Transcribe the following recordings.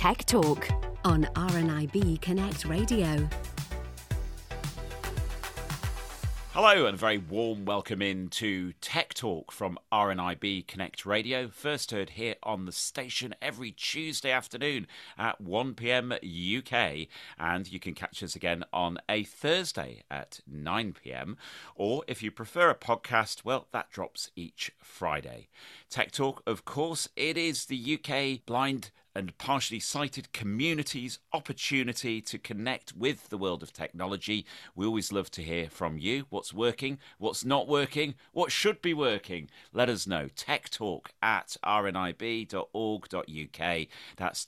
Tech Talk on RNIB Connect Radio. Hello and a very warm welcome into Tech Talk from RNIB Connect Radio. First heard here on the station every Tuesday afternoon at 1 p.m. UK. And you can catch us again on a Thursday at 9 p.m. Or if you prefer a podcast, well, that drops each Friday. Tech Talk, of course, it is the UK blind and partially sighted community's opportunity to connect with the world of technology. We always love to hear from you. What's working, what's not working, what should be working. Let us know. techtalk@rnib.org.uk. That's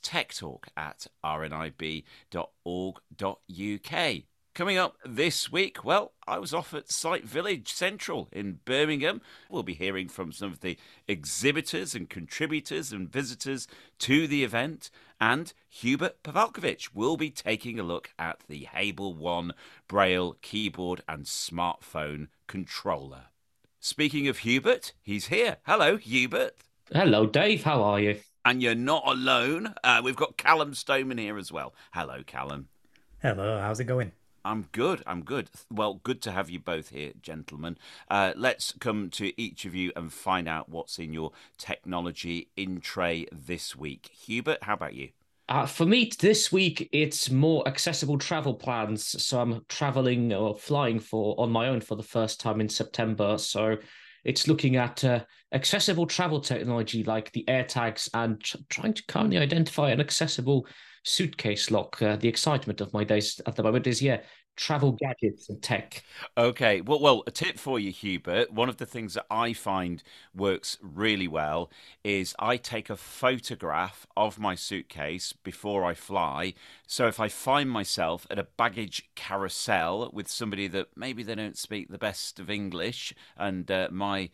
techtalk@rnib.org.uk. Coming up this week, well, I was off at Site Village Central in Birmingham. We'll be hearing from some of the exhibitors and contributors and visitors to the event. And Hubert Pavalkovich will be taking a look at the Hable One Braille keyboard and smartphone controller. Speaking of Hubert, he's here. Hello, Hubert. Hello, Dave. How are you? And you're not alone. We've got Callum Stoneman here as well. Hello, Callum. Hello, how's it going? I'm good. Well, good to have you both here, gentlemen. Let's come to each of you and find out what's in your technology in tray this week. Hubert, how about you? For me, this week, it's more accessible travel plans. So I'm traveling or flying on my own for the first time in September. So it's looking at accessible travel technology like the AirTags and trying to currently identify an accessible suitcase lock. The excitement of my days at the moment is, travel gadgets and tech. Okay, well, a tip for you, Hubert. One of the things that I find works really well is I take a photograph of my suitcase before I fly. So if I find myself at a baggage carousel with somebody that maybe they don't speak the best of English and my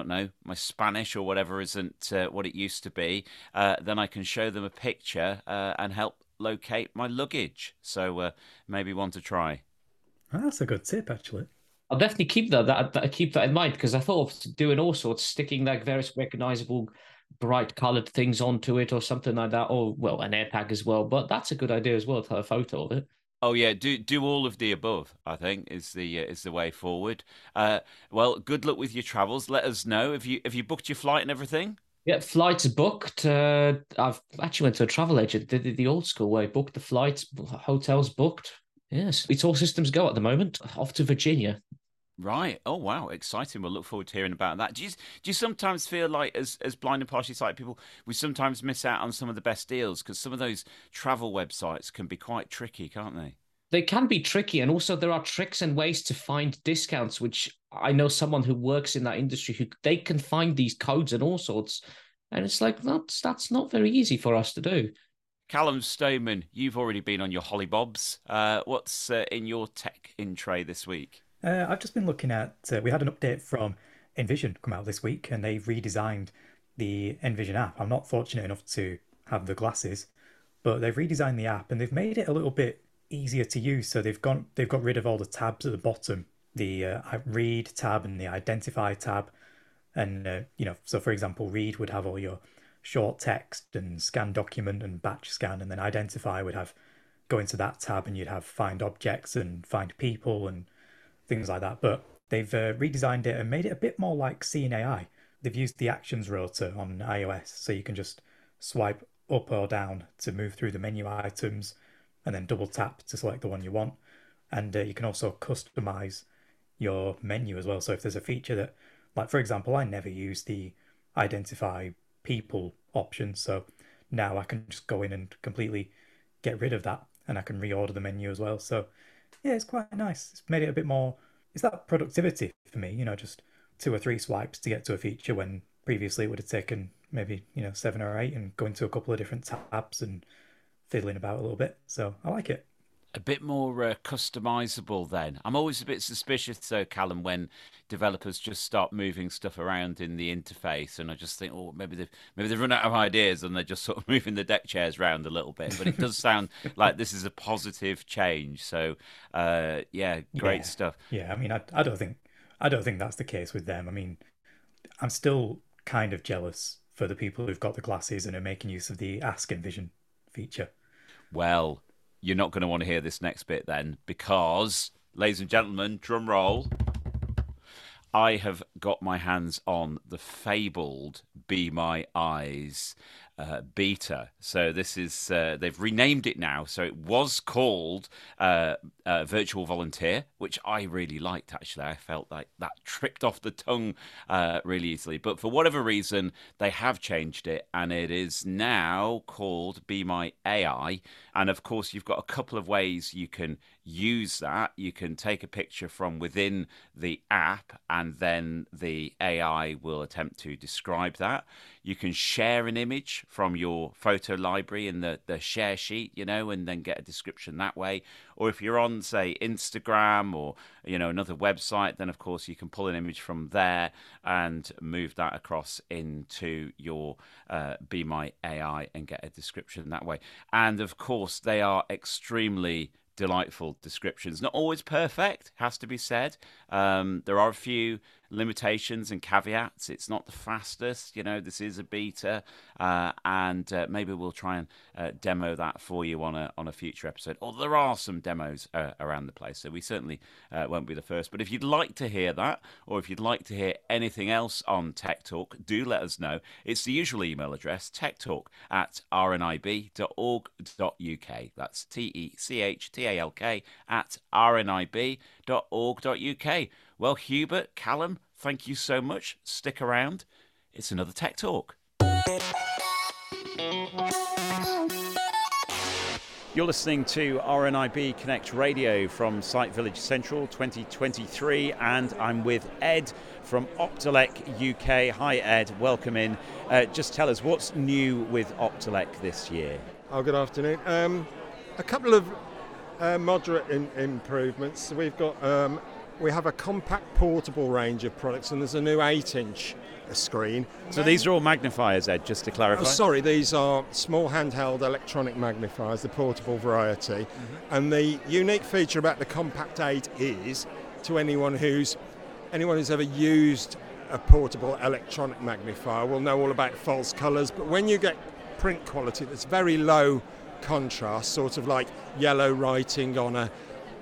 Spanish or whatever isn't what it used to be, then I can show them a picture and help locate my luggage. So maybe one to try. That's a good tip, actually. I'll definitely keep keep that in mind, because I thought of doing all sorts, sticking like various recognizable bright colored things onto it or something like that, or well, an AirTag as well. But that's a good idea as well to have a photo of it. Oh yeah, do all of the above, I think is the way forward. Well, good luck with your travels. Let us know. Have you booked your flight and everything? Yeah, flights booked. I've actually went to a travel agent, did it the old school way, booked the flights, hotels booked. Yes, it's all systems go at the moment. Off to Virginia. Right. Oh wow, exciting. We'll look forward to hearing about that. Do you sometimes feel like as blind and partially sighted people, we sometimes miss out on some of the best deals because some of those travel websites can be quite tricky, can't they? They can be tricky, and also there are tricks and ways to find discounts, which I know someone who works in that industry who they can find these codes and all sorts, and it's like that's not very easy for us to do. Callum Stoneman, you've already been on your hollybobs. What's in your tech in tray this week? I've just been looking at, we had an update from Envision come out this week, and they've redesigned the Envision app. I'm not fortunate enough to have the glasses, but they've redesigned the app and they've made it a little bit easier to use. So they've got rid of all the tabs at the bottom, the Read tab and the Identify tab. And, so for example, Read would have all your short text and scan document and batch scan, and then Identify would have go into that tab and you'd have find objects and find people and things like that. But they've redesigned it and made it a bit more like Seeing AI. They've used the actions rotor on iOS, so you can just swipe up or down to move through the menu items and then double tap to select the one you want. And you can also customize your menu as well. So if there's a feature that, like for example, I never use the Identify people option, so now I can just go in and completely get rid of that, and I can reorder the menu as well. So yeah, it's quite nice. It's made it a bit more, it's that productivity for me, just 2 or 3 swipes to get to a feature when previously it would have taken maybe 7 or 8 and go into a couple of different tabs and fiddling about a little bit. So I like it. A bit more customizable then. I'm always a bit suspicious though, Callum, when developers just start moving stuff around in the interface, and I just think, oh, maybe they've run out of ideas and they're just sort of moving the deck chairs around a little bit. But it does sound like this is a positive change. So great stuff. Yeah, I mean, I don't think that's the case with them. I mean, I'm still kind of jealous for the people who've got the glasses and are making use of the Ask Envision feature. Well, you're not going to want to hear this next bit then, because, ladies and gentlemen, drum roll, I have got my hands on the fabled Be My Eyes beta. So this is, they've renamed it now. So it was called Virtual Volunteer, which I really liked, actually. I felt like that tripped off the tongue really easily. But for whatever reason, they have changed it, and it is now called Be My AI. And of course, you've got a couple of ways you can use that. You can take a picture from within the app, and then the AI will attempt to describe that. You can share an image from your photo library in the share sheet, and then get a description that way. Or if you're on, say, Instagram or, another website, then of course you can pull an image from there and move that across into your Be My AI and get a description that way. And of course, they are extremely delightful descriptions. Not always perfect, has to be said. There are a few limitations and caveats. It's not the fastest, this is a beta, and maybe we'll try and demo that for you on a future episode. Or there are some demos around the place, so we certainly won't be the first. But if you'd like to hear that, or if you'd like to hear anything else on Tech Talk, do let us know. It's the usual email address, techtalk@rnib.org.uk. That's techtalk@rnib.org.uk. Well, Hubert, Callum, thank you so much. Stick around. It's another Tech Talk. You're listening to RNIB Connect Radio from Site Village Central 2023, and I'm with Ed from Optelec UK. Hi, Ed. Welcome in. Just tell us, what's new with Optelec this year? Oh, good afternoon. A couple of moderate improvements. We have a compact portable range of products, and there's a new 8-inch screen. So these are all magnifiers, Ed, just to clarify? Oh, sorry, these are small handheld electronic magnifiers, the portable variety. Mm-hmm. And the unique feature about the Compact 8 is, to anyone who's ever used a portable electronic magnifier will know all about false colours, but when you get print quality that's very low contrast, sort of like yellow writing on a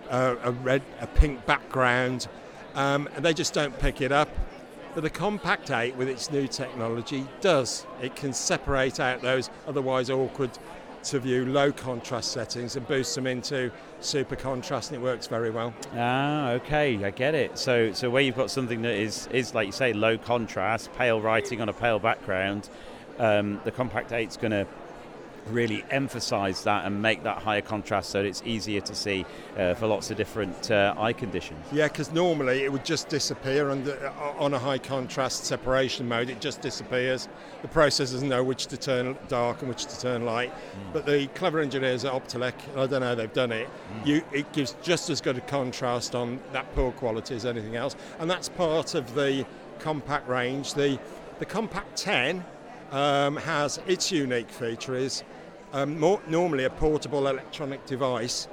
pink background, and they just don't pick it up. But the Compact 8 with its new technology does. It can separate out those otherwise awkward to view low contrast settings and boost them into super contrast, and it works very well. Ah, okay, I get it. So where you've got something that is like you say, low contrast, pale writing on a pale background, the Compact 8's going to really emphasize that and make that higher contrast so that it's easier to see for lots of different eye conditions. Yeah, because normally it would just disappear on a high contrast separation mode. It just disappears. The processors know which to turn dark and which to turn light. But the clever engineers at Optelec, I don't know how they've done it, it gives just as good a contrast on that poor quality as anything else. And that's part of the compact range. The Compact 10 has its unique feature is normally a portable electronic device.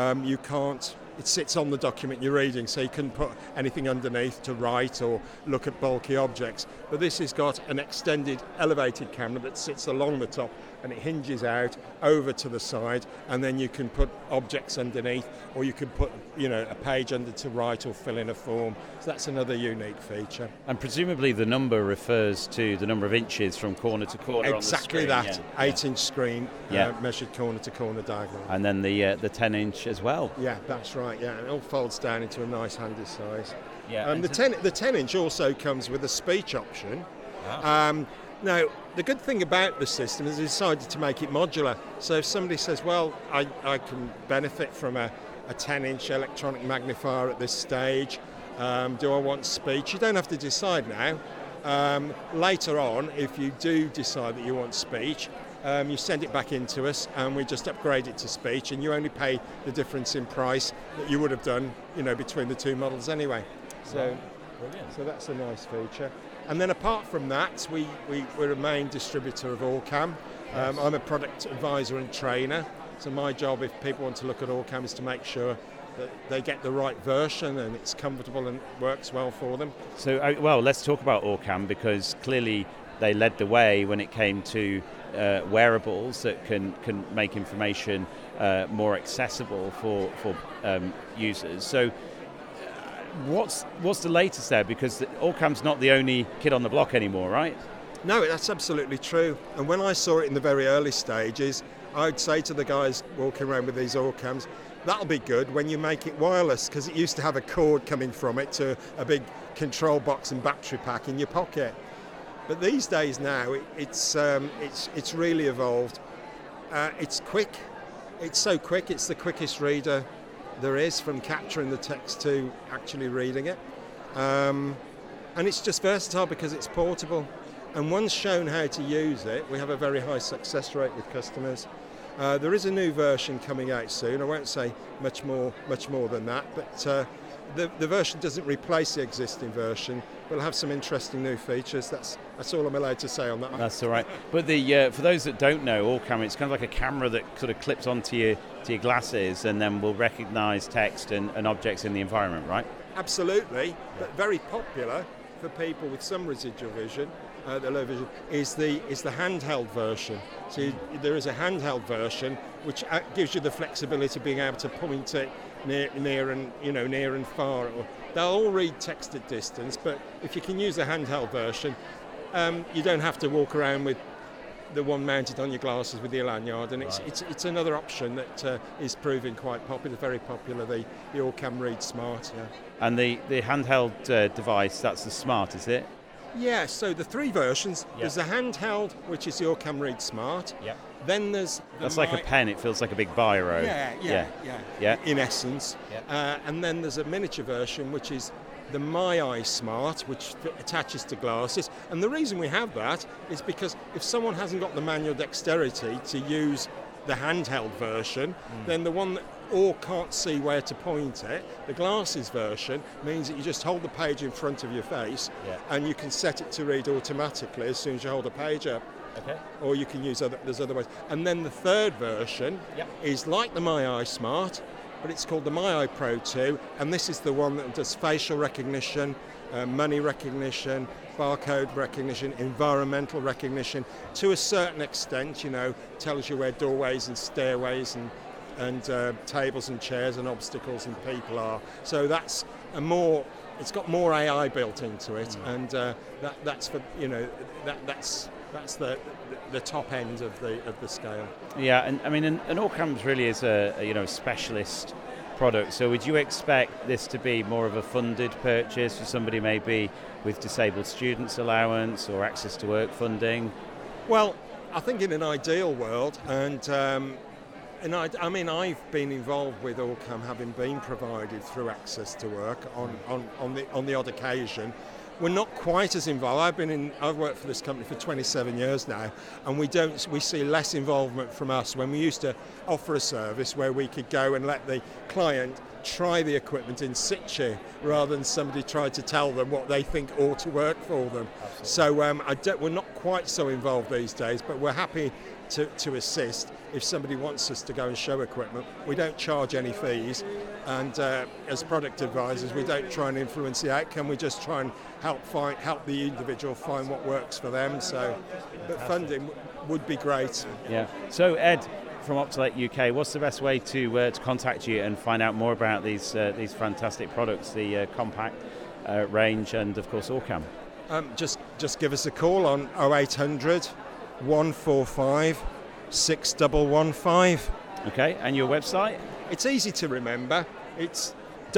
It sits on the document you're reading, so you couldn't put anything underneath to write or look at bulky objects. But this has got an extended elevated camera that sits along the top, and it hinges out over to the side, and then you can put objects underneath, or you can put a page under to write or fill in a form. So that's another unique feature. And presumably the number refers to the number of inches from corner to corner. Exactly on the screen. that. 8-inch screen measured corner to corner diagonal. And then the 10-inch as well. Yeah, that's right. Yeah, and it all folds down into a nice handy size. Yeah. The 10-inch also comes with a speech option. Wow. Now, the good thing about the system is they decided to make it modular. So if somebody says, well, I can benefit from a 10-inch electronic magnifier at this stage, do I want speech? You don't have to decide now. Later on, if you do decide that you want speech, you send it back into us and we just upgrade it to speech, and you only pay the difference in price that you would have done between the two models anyway. So that's a nice feature. And then apart from that, we're a main distributor of Allcam. Yes. I'm a product advisor and trainer, so my job, if people want to look at Allcam, is to make sure that they get the right version and it's comfortable and works well for them. So, let's talk about Allcam, because clearly they led the way when it came to wearables that can make information more accessible for users. So what's the latest there? Because Allcam's not the only kid on the block anymore, right? No, that's absolutely true. And when I saw it in the very early stages, I'd say to the guys walking around with these Allcams, that'll be good when you make it wireless, because it used to have a cord coming from it to a big control box and battery pack in your pocket. But these days now, it's really evolved. It's quick. It's so quick. It's the quickest reader there is, from capturing the text to actually reading it. And it's just versatile because it's portable. And once shown how to use it, we have a very high success rate with customers. There is a new version coming out soon. I won't say much more than that, but the version doesn't replace the existing version. We'll have some interesting new features. That's all I'm allowed to say on that. That's all right. But for those that don't know, Allcam, it's kind of like a camera that sort of clips onto your glasses and then will recognise text and objects in the environment, right? Absolutely, but very popular for people with some residual vision. The low vision is the handheld version. So there is a handheld version which gives you the flexibility of being able to point it near and far. They'll all read text at distance, but if you can use the handheld version, you don't have to walk around with the one mounted on your glasses with your lanyard, and it's another option that is proving quite popular, very popular. The Allcam Read Smart. Yeah. And the handheld device, that's the Smart, is it? Yeah, so the three versions. Yep. There's the handheld, which is the Allcam Read Smart. Yep. Then there's that's like a pen. It feels like a big biro. Yeah. In essence. Yep. And then there's a miniature version, which is the MyEye Smart, which attaches to glasses. And the reason we have that is because if someone hasn't got the manual dexterity to use the handheld version, then the one that can't see where to point it, the glasses version means that you just hold the page in front of your face, and you can set it to read automatically as soon as you hold the page up. Okay. Or you can use there's other ways. And then the third version is like the MyEye Smart, but it's called the MyEye Pro 2, and this is the one that does facial recognition, money recognition, barcode recognition, environmental recognition, to a certain extent, tells you where doorways and stairways and tables and chairs and obstacles and people are. So that's it's got more AI built into it, and that's for that's the top end of the scale. Yeah, and I mean, and Allcams really is a specialist product. So would you expect this to be more of a funded purchase for somebody maybe with disabled students allowance or access to work funding? Well, I think in an ideal world, and I've been involved with Allcam, having been provided through access to work on the odd occasion. We're not quite as involved. I've worked for this company for 27 years now, and we see less involvement from us when we used to offer a service where we could go and let the client try the equipment in situ rather than somebody try to tell them what they think ought to work for them. Absolutely. So we're not quite so involved these days, but we're happy to assist if somebody wants us to go and show equipment. We don't charge any fees, and as product advisors, we don't try and influence the outcome. We just try and help the individual find what works for them. But funding would be great. Yeah. So Ed, from Optelec UK, what's the best way to contact you and find out more about these fantastic products, the compact range, and of course Allcam? Just give us a call on 0800 145 6115. Okay, and your website? It's easy to remember. It's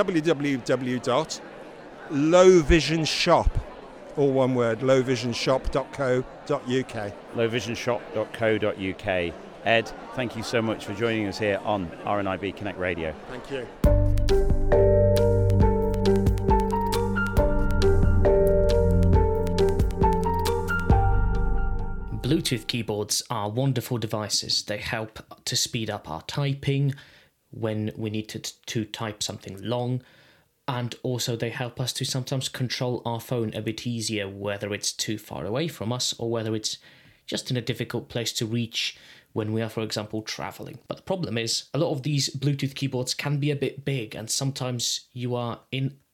www.lowvisionshop, all one word, lowvisionshop.co.uk. lowvisionshop.co.uk. Ed, thank you so much for joining us here on RNIB Connect Radio. Thank you. Bluetooth keyboards are wonderful devices. They help to speed up our typing when we need to type something long, and also they help us to sometimes control our phone a bit easier, whether it's too far away from us or whether it's just in a difficult place to reach when we are, for example, traveling. But the problem is, a lot of these Bluetooth keyboards can be a bit big, and sometimes you are in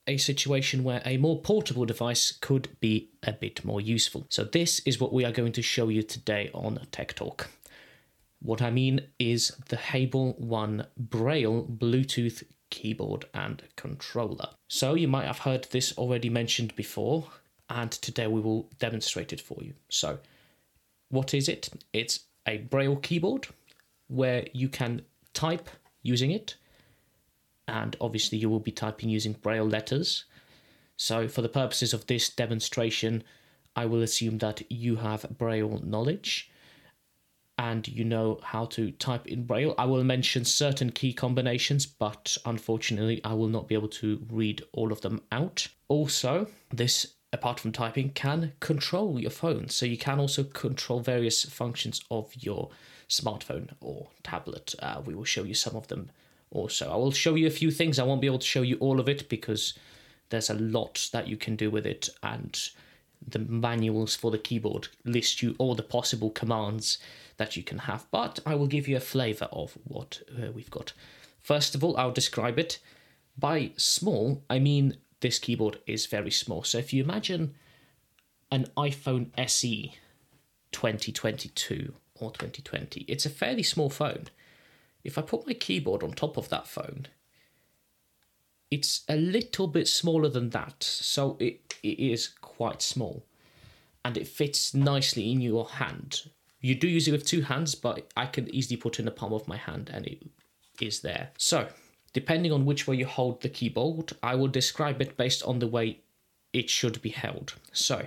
a situation where a more portable device could be a bit more useful. So this is what we are going to show you today on Tech Talk. What I mean is the Hable One Braille Bluetooth keyboard and controller. So you might have heard this already mentioned before, and today we will demonstrate it for you. So what is it? It's a Braille keyboard where you can type using it, and obviously you will be typing using Braille letters. So for the purposes of this demonstration, I will assume that you have Braille knowledge and you know how to type in Braille. I will mention certain key combinations, but unfortunately I will not be able to read all of them out. Also, this, apart from typing, can control your phone. So you can also control various functions of your smartphone or tablet. We will show you some of them also. I will show you a few things. I won't be able to show you all of it because there's a lot that you can do with it, and the manuals for the keyboard list you all the possible commands that you can have, but I will give you a flavour of what we've got. First of all, I'll describe it. By small, I mean this keyboard is very small. So if you imagine an iPhone SE 2022 or 2020, it's a fairly small phone. If I put my keyboard on top of that phone, it's a little bit smaller than that, so it is quite small, and it fits nicely in your hand. You do use it with two hands, but I can easily put it in the palm of my hand and it is there. So, depending on which way you hold the keyboard, I will describe it based on the way it should be held. So,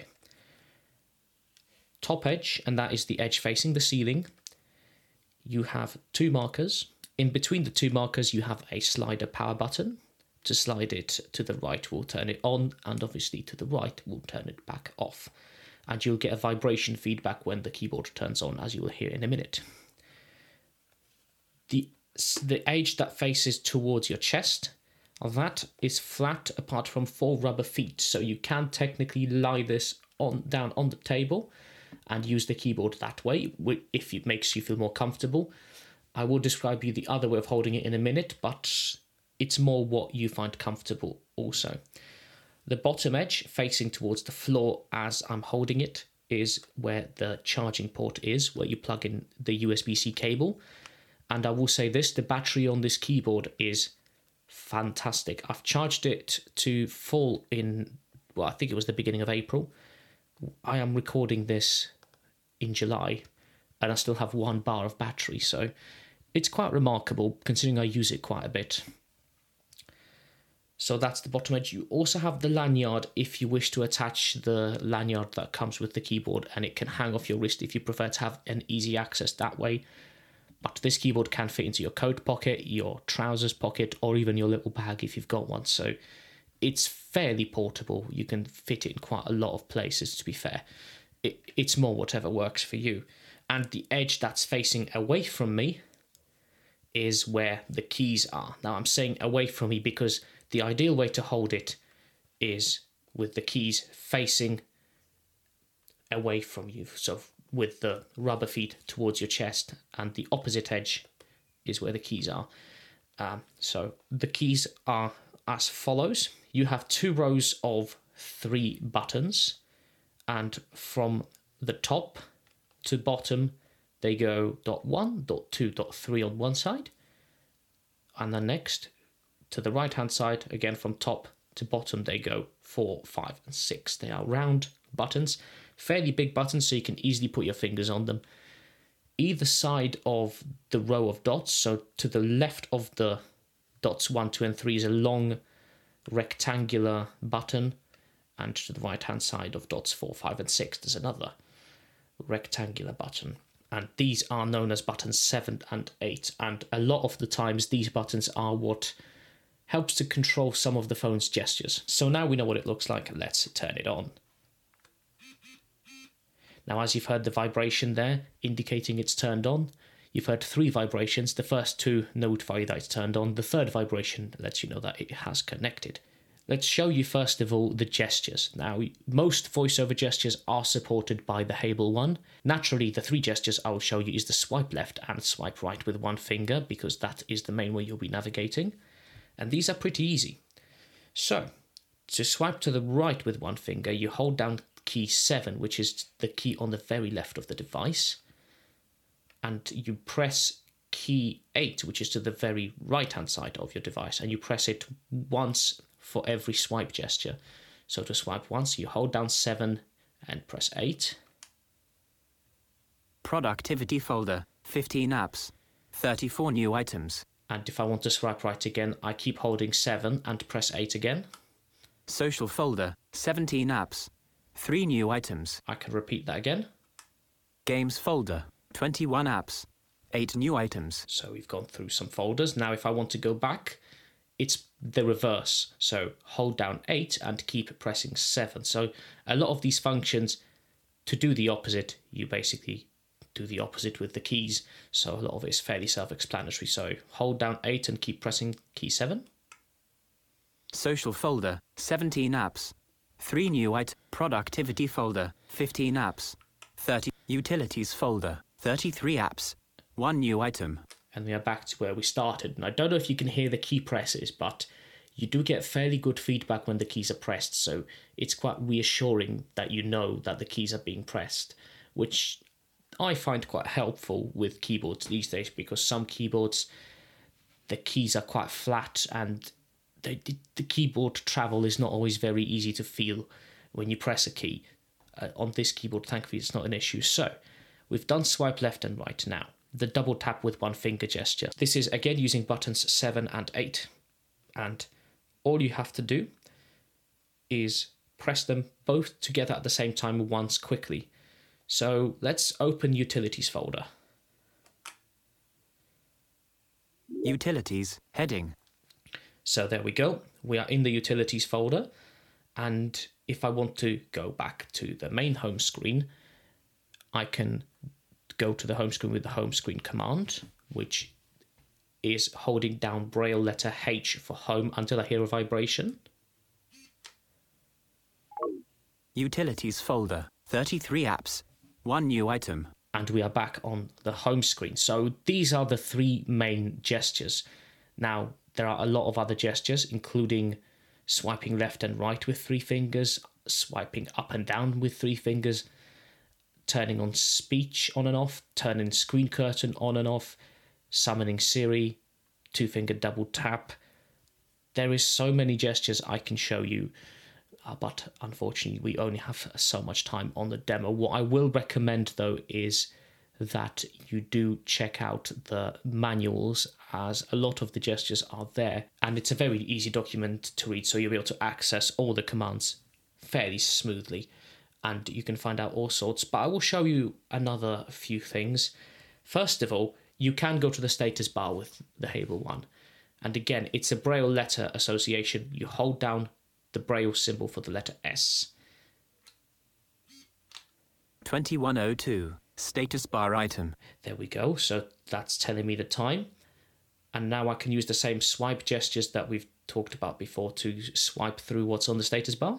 top edge, and that is the edge facing the ceiling. You have two markers. In between the two markers, you have a slider power button. To slide it to the right will turn it on, and obviously to the right will turn it back off. And you'll get a vibration feedback when the keyboard turns on, as you will hear in a minute. The edge that faces towards your chest, that is flat apart from 4 rubber feet, so you can technically lie this down on the table and use the keyboard that way, if it makes you feel more comfortable. I will describe you the other way of holding it in a minute, but it's more what you find comfortable also. The bottom edge facing towards the floor as I'm holding it is where the charging port is, where you plug in the USB-C cable. And I will say this, the battery on this keyboard is fantastic. I've charged it to full in, well, I think it was the beginning of April. I am recording this in July and I still have 1 bar of battery, so it's quite remarkable considering I use it quite a bit. So that's the bottom edge. You also have the lanyard if you wish to attach the lanyard that comes with the keyboard, and it can hang off your wrist if you prefer to have an easy access that way. But this keyboard can fit into your coat pocket, your trousers pocket, or even your little bag if you've got one. So it's fairly portable. You can fit it in quite a lot of places, to be fair. It's more whatever works for you. And the edge that's facing away from me is where the keys are. Now I'm saying away from me because the ideal way to hold it is with the keys facing away from you, so with the rubber feet towards your chest, and the opposite edge is where the keys are. So the keys are as follows. You have 2 rows of 3 buttons, and from the top to bottom they go dot 1, dot 2, dot 3 on one side, and then next to the right hand side, again from top to bottom, they go 4, 5 and 6. They are round buttons, fairly big buttons, so you can easily put your fingers on them. Either side of the row of dots, so to the left of the dots 1, 2 and 3 is a long rectangular button, and to the right hand side of dots 4, 5 and 6 there's another rectangular button. And these are known as buttons 7 and 8, and a lot of the times these buttons are what helps to control some of the phone's gestures. So now we know what it looks like, let's turn it on. Now, as you've heard the vibration there, indicating it's turned on, you've heard 3 vibrations. The first 2 notify you that it's turned on. The 3rd vibration lets you know that it has connected. Let's show you first of all the gestures. Now, most voiceover gestures are supported by the Hable One. Naturally, the 3 gestures I will show you is the swipe left and swipe right with 1 finger, because that is the main way you'll be navigating. And these are pretty easy. So, To swipe to the right with one finger, you hold down key 7, which is the key on the very left of the device, and you press key 8, which is to the very right-hand side of your device, and you press it once for every swipe gesture. So to swipe once, you hold down 7 and press 8. Productivity folder, 15 apps, 34 new items. And if I want to swipe right again, I keep holding 7 and press 8 again. Social folder, 17 apps, 3 new items. I can repeat that again. Games folder, 21 apps, 8 new items. So we've gone through some folders. Now if I want to go back, it's the reverse. So hold down 8 and keep pressing 7. So a lot of these functions, to do the opposite, you basically do the opposite with the keys. So a lot of it is fairly self-explanatory. So hold down 8 and keep pressing key 7. Social folder, 17 apps, 3 new items. Productivity folder, 15 apps, 30. Utilities folder, 33 apps, 1 new item. And we are back to where we started. And I don't know if you can hear the key presses, but you do get fairly good feedback when the keys are pressed. So it's quite reassuring that you know that the keys are being pressed, which I find quite helpful with keyboards these days, because some keyboards, the keys are quite flat and the keyboard travel is not always very easy to feel when you press a key. On this keyboard, thankfully, it's not an issue. So we've done swipe left and right now. The double tap with one finger gesture. This is again using buttons 7 and 8. And all you have to do is press them both together at the same time once quickly. So let's open Utilities folder. Utilities, heading. So there we go. We are in the Utilities folder. And if I want to go back to the main home screen, I can go to the home screen with the home screen command, which is holding down Braille letter H for home until I hear a vibration. Utilities folder, 33 apps, 1 new item. And we are back on the home screen. So these are the 3 main gestures. Now, there are a lot of other gestures, including swiping left and right with 3 fingers, swiping up and down with 3 fingers, turning on speech on and off, turning screen curtain on and off, summoning Siri, 2-finger double tap. There is so many gestures I can show you, but unfortunately we only have so much time on the demo. What I will recommend though is that you do check out the manuals, as a lot of the gestures are there, and it's a very easy document to read, so you'll be able to access all the commands fairly smoothly, and you can find out all sorts. But I will show you another few things. First of all, you can go to the status bar with the Hable One, and again, it's a Braille letter association. You hold down the Braille symbol for the letter S. 2102, status bar item. There we go, so that's telling me the time. And now I can use the same swipe gestures that we've talked about before to swipe through what's on the status bar.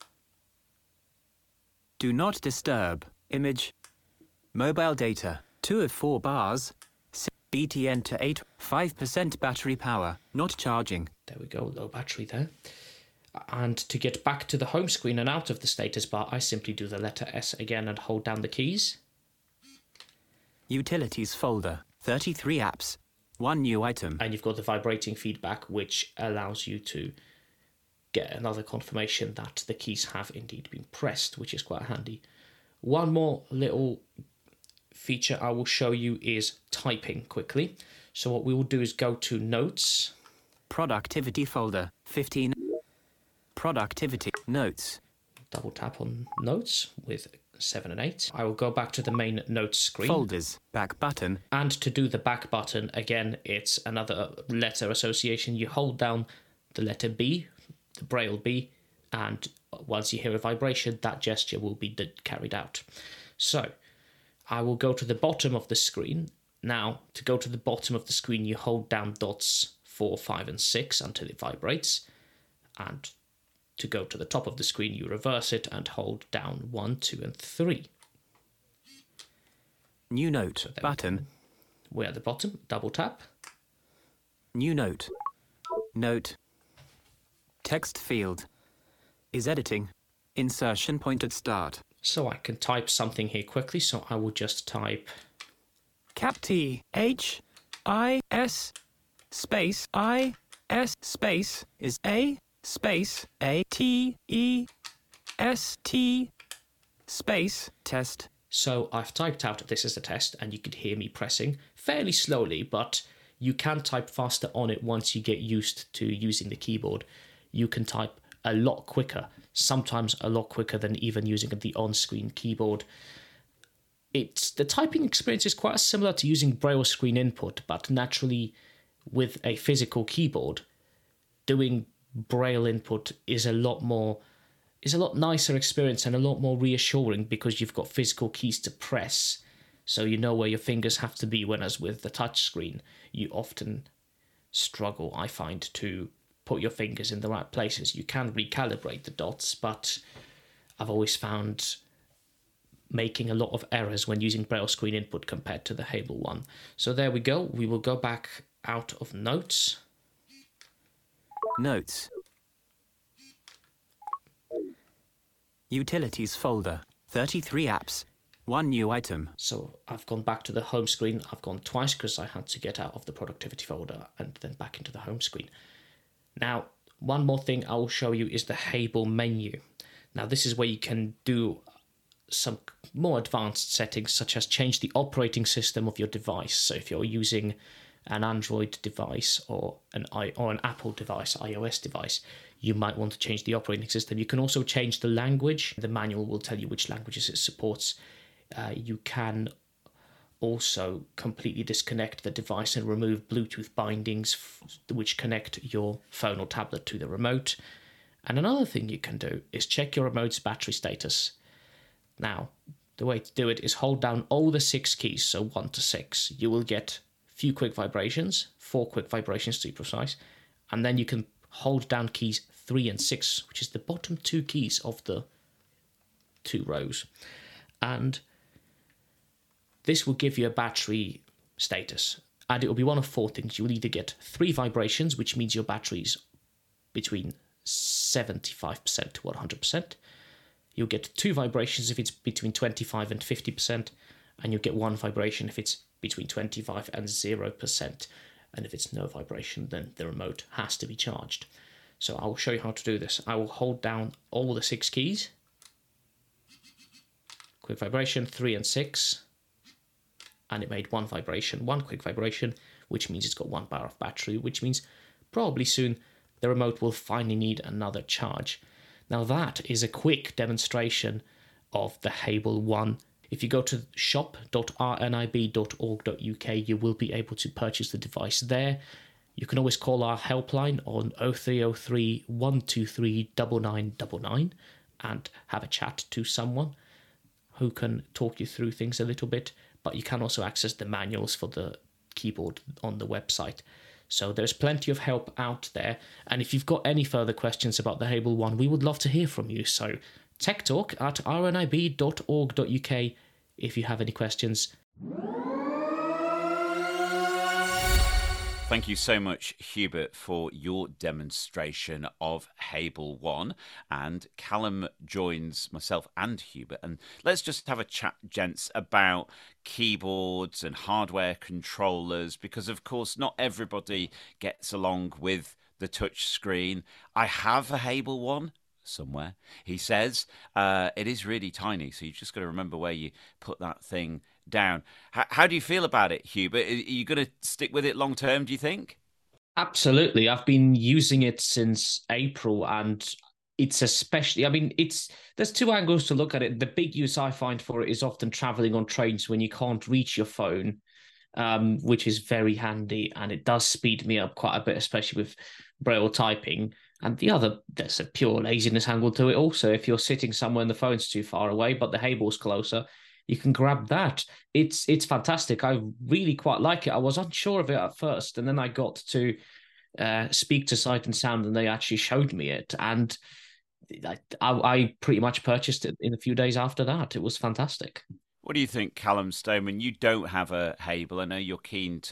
Do not disturb. Image. Mobile data. 2 of 4 bars. BTN to 8. 5% battery power. Not charging. There we go, low battery there. And to get back to the home screen and out of the status bar, I simply do the letter S again and hold down the keys. Utilities folder. 33 apps. 1 new item. And you've got the vibrating feedback, which allows you to get another confirmation that the keys have indeed been pressed, which is quite handy. One more little feature I will show you is typing quickly. So what we will do is go to Notes. Productivity folder. 15. Productivity. Notes. Double tap on Notes with 7 and 8. I will go back to the main Notes screen. Folders. Back button. And to do the back button, again, it's another letter association. You hold down the letter B, the Braille B, and once you hear a vibration, that gesture will be carried out. So I will go to the bottom of the screen. Now, to go to the bottom of the screen, you hold down dots 4, 5, and 6 until it vibrates. And to go to the top of the screen, you reverse it and hold down 1, 2, and 3. New note. So button. We're at the bottom. Double tap. New note. Note. Text field. is editing. Insertion point at start. So I can type something here quickly, so I will just type Cap T H I S space I S space is A space A T E S T space test. So I've typed out this is a test, and you could hear me pressing fairly slowly, but you can type faster on it once you get used to using the keyboard. You can type a lot quicker, sometimes a lot quicker than even using the on-screen keyboard. The typing experience is quite similar to using Braille screen input, but naturally with a physical keyboard, doing Braille input is a lot nicer experience and a lot more reassuring because you've got physical keys to press, so you know where your fingers have to be, whereas with the touch screen, you often struggle, I find, to put your fingers in the right places. You can recalibrate the dots, but I've always found making a lot of errors when using Braille screen input compared to the Hable one. So there we go. We will go back out of Notes. Notes. Utilities folder. 33 apps. 1 new item. So I've gone back to the home screen. I've gone twice because I had to get out of the productivity folder and then back into the home screen. Now, one more thing I will show you is the Hable menu. Now, this is where you can do some more advanced settings, such as change the operating system of your device. So if you're using an Android device or an Apple device, iOS device, you might want to change the operating system. You can also change the language. The manual will tell you which languages it supports. You can also completely disconnect the device and remove Bluetooth bindings which connect your phone or tablet to the remote. And another thing you can do is check your remote's battery status. Now, the way to do it is hold down all the 6 keys, so 1 to 6. You will get few quick vibrations, 4 quick vibrations to be precise, and then you can hold down keys 3 and 6, which is the bottom 2 keys of the 2 rows. And this will give you a battery status, and it will be one of 4 things. You will either get 3 vibrations, which means your battery's between 75% to 100%. You'll get 2 vibrations if it's between 25 and 50%, and you'll get 1 vibration if it's between 25 and 0%. And if it's no vibration, then the remote has to be charged. So I will show you how to do this. I will hold down all the 6 keys. Quick vibration, 3 and 6. And it made 1 vibration, 1 quick vibration, which means it's got 1 bar of battery, which means probably soon the remote will finally need another charge. Now that is a quick demonstration of the Hable One. If you go to shop.rnib.org.uk, you will be able to purchase the device there. You can always call our helpline on 0303 123 9999 and have a chat to someone who can talk you through things a little bit. But you can also access the manuals for the keyboard on the website. So there's plenty of help out there. And if you've got any further questions about the Hable One, we would love to hear from you. So techtalk@rnib.org.uk if you have any questions. Thank you so much, Hubert, for your demonstration of Hable One. And Callum joins myself and Hubert. And let's just have a chat, gents, about keyboards and hardware controllers, because, of course, not everybody gets along with the touch screen. I have a Hable One somewhere, he says. It is really tiny, so you've just got to remember where you put that thing down. How do you feel about it, Hubert? Are you going to stick with it long term, do you think? Absolutely. I've been using it since April, and it's especially, there's 2 angles to look at it. The big use I find for it is often traveling on trains when you can't reach your phone, which is very handy, and it does speed me up quite a bit, especially with Braille typing. And there's a pure laziness angle to it also. If you're sitting somewhere and the phone's too far away, but the Hable's closer, you can grab that. It's fantastic. I really quite like it. I was unsure of it at first, and then I got to speak to Sight and Sound, and they actually showed me it. And I pretty much purchased it in a few days after that. It was fantastic. What do you think, Callum Stoneman? You don't have a Hable. I know you're keen to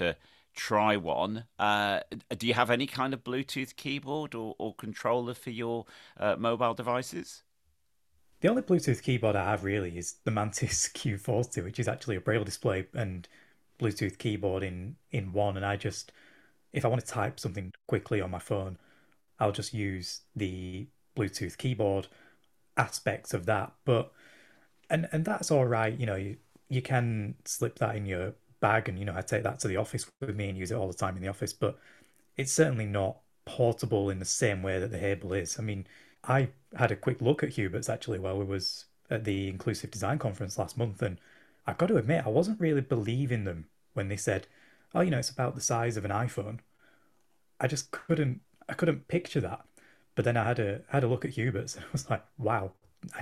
try one. Do you have any kind of Bluetooth keyboard or controller for your mobile devices? The only Bluetooth keyboard I have really is the Mantis Q40, which is actually a Braille display and Bluetooth keyboard in one. And if I want to type something quickly on my phone, I'll just use the Bluetooth keyboard aspects of that. But and that's all right. You can slip that in your bag, and I take that to the office with me and use it all the time in the office. But it's certainly not portable in the same way that the Hable is. I mean, I had a quick look at Hubert's actually while we was at the Inclusive Design Conference last month, and I've got to admit I wasn't really believing them when they said, "Oh, it's about the size of an iPhone." I just couldn't picture that. But then I had a look at Hubert's, and I was like, "Wow,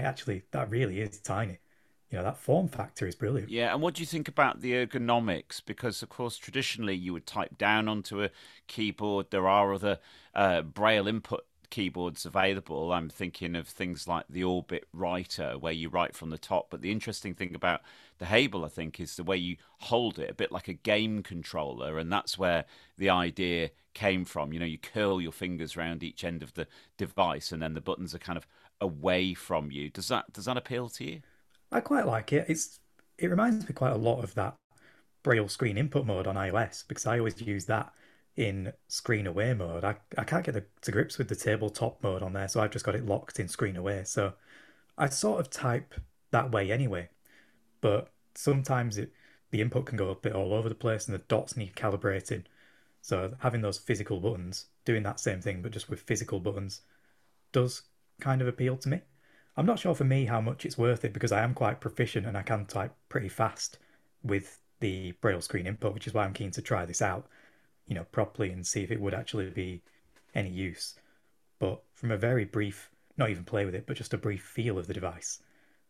that really is tiny." That form factor is brilliant. Yeah, and what do you think about the ergonomics? Because, of course, traditionally you would type down onto a keyboard. There are other Braille input keyboards available. I'm thinking of things like the Orbit Writer, where you write from the top. But the interesting thing about the Hable, I think, is the way you hold it, a bit like a game controller, and that's where the idea came from. You curl your fingers around each end of the device, and then the buttons are kind of away from you. Does that appeal to you? I quite like it. It reminds me quite a lot of that Braille screen input mode on iOS, because I always use that in screen away mode. I can't get to grips with the tabletop mode on there, so I've just got it locked in screen away. So I sort of type that way anyway, but sometimes the input can go a bit all over the place and the dots need calibrating. So having those physical buttons, doing that same thing but just with physical buttons, does kind of appeal to me. I'm not sure for me how much it's worth it, because I am quite proficient and I can type pretty fast with the Braille screen input, which is why I'm keen to try this out, properly and see if it would actually be any use. But from a very brief, not even play with it, but just a brief feel of the device,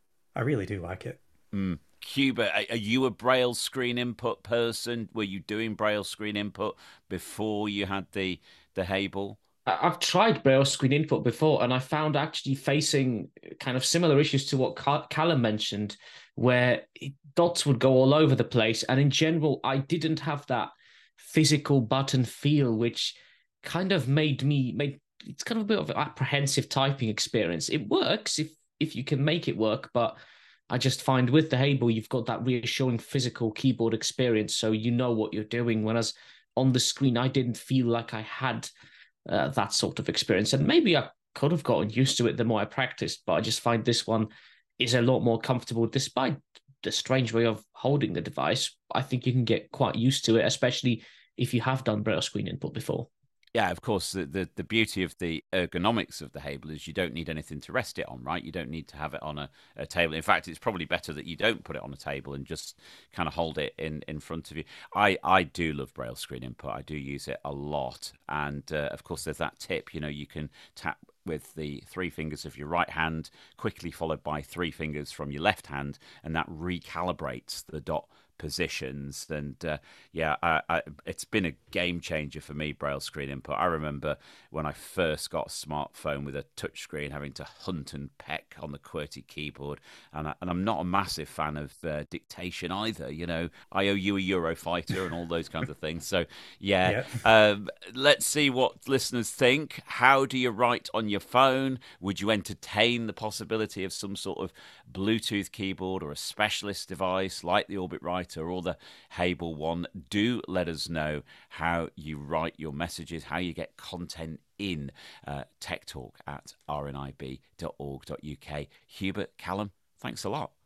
I really do like it. Hubert, are you a Braille screen input person? Were you doing Braille screen input before you had the Hable? I've tried Braille screen input before, and I found actually facing kind of similar issues to what Callum mentioned, where dots would go all over the place. And in general, I didn't have that physical button feel, which kind of made it's kind of a bit of an apprehensive typing experience. It works if you can make it work, but I just find with the Hable, you've got that reassuring physical keyboard experience, so you know what you're doing. Whereas on the screen, I didn't feel like I had that sort of experience. And maybe I could have gotten used to it the more I practiced, but I just find this one is a lot more comfortable despite the strange way of holding the device. I think you can get quite used to it, especially if you have done Braille screen input before. Yeah, of course, the beauty of the ergonomics of the Hable is you don't need anything to rest it on, right? You don't need to have it on a table. In fact, it's probably better that you don't put it on a table and just kind of hold it in front of you. I do love Braille screen input. I do use it a lot. And, of course, there's that tip, you can tap with the 3 fingers of your right hand, quickly followed by 3 fingers from your left hand, and that recalibrates the dot positions. And it's been a game changer for me, Braille screen input. I remember when I first got a smartphone with a touchscreen, having to hunt and peck on the QWERTY keyboard, and I'm not a massive fan of dictation either. I owe you a Eurofighter and all those kinds of things. So let's see what listeners think. How do you write on your phone? Would you entertain the possibility of some sort of Bluetooth keyboard or a specialist device like the Orbit Writer or the Hable one? Do let us know how you write your messages, how you get content in. Tech Talk at rnib.org.uk. Hubert, Callum, thanks a lot.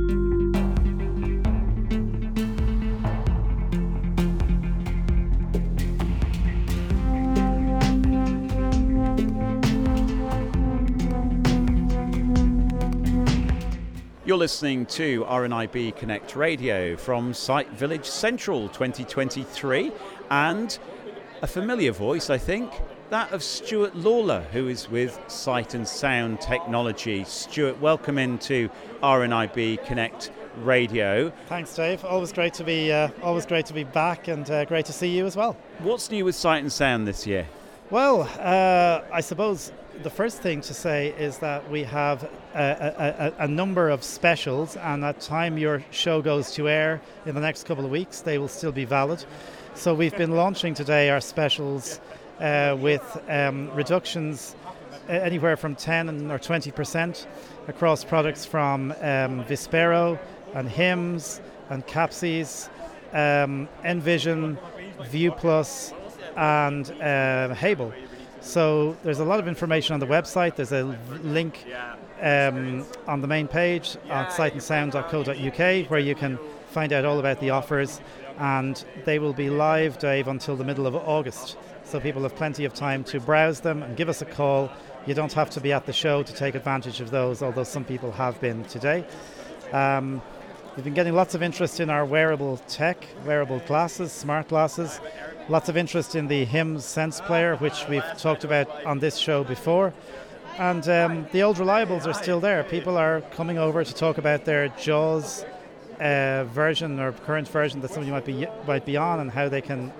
You're listening to RNIB Connect Radio from Site Village Central 2023, and a familiar voice, I think, that of Stuart Lawler, who is with Sight and Sound Technology. Stuart, welcome into RNIB Connect Radio. Thanks, Dave. Always great to be back, and great to see you as well. What's new with Sight and Sound this year? Well, I suppose the first thing to say is that we have a number of specials, and at the time your show goes to air in the next couple of weeks, they will still be valid. So we've been launching today our specials with reductions anywhere from 10 or 20% across products from Vispero and Hims and Capsies, Envision, View Plus, and Hable. So there's a lot of information on the website. There's a link on the main page on sightandsound.co.uk where you can find out all about the offers, and they will be live, Dave, until the middle of August. So people have plenty of time to browse them and give us a call. You don't have to be at the show to take advantage of those, although some people have been today. We've been getting lots of interest in our wearable tech, wearable glasses, smart glasses. Lots of interest in the Hims Sense Player, which we've talked about on this show before. And the old reliables are still there. People are coming over to talk about their JAWS version or current version that somebody might be on, and how they can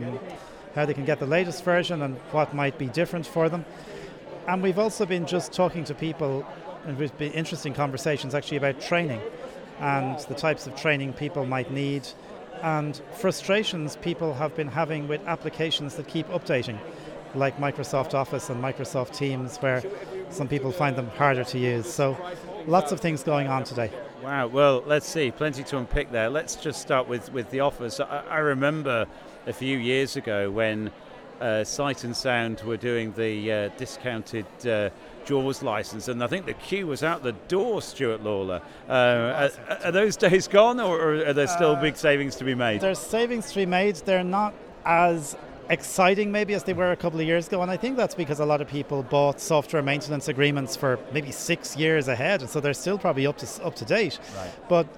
get the latest version and what might be different for them. And we've also been just talking to people, and we've been interesting conversations actually about training and the types of training people might need, and frustrations people have been having with applications that keep updating, like Microsoft Office and Microsoft Teams, where some people find them harder to use. So lots of things going on today. Wow, well, let's see, plenty to unpick there. Let's just start with the offers. I remember a few years ago when Sight and Sound were doing the discounted JAWS license, and I think the queue was out the door, Stuart Lawler. Are those days gone, or are there still big savings to be made? There's savings to be made. They're not as exciting maybe as they were a couple of years ago, and I think that's because a lot of people bought software maintenance agreements for maybe 6 years ahead, and so they're still probably up to date. Right.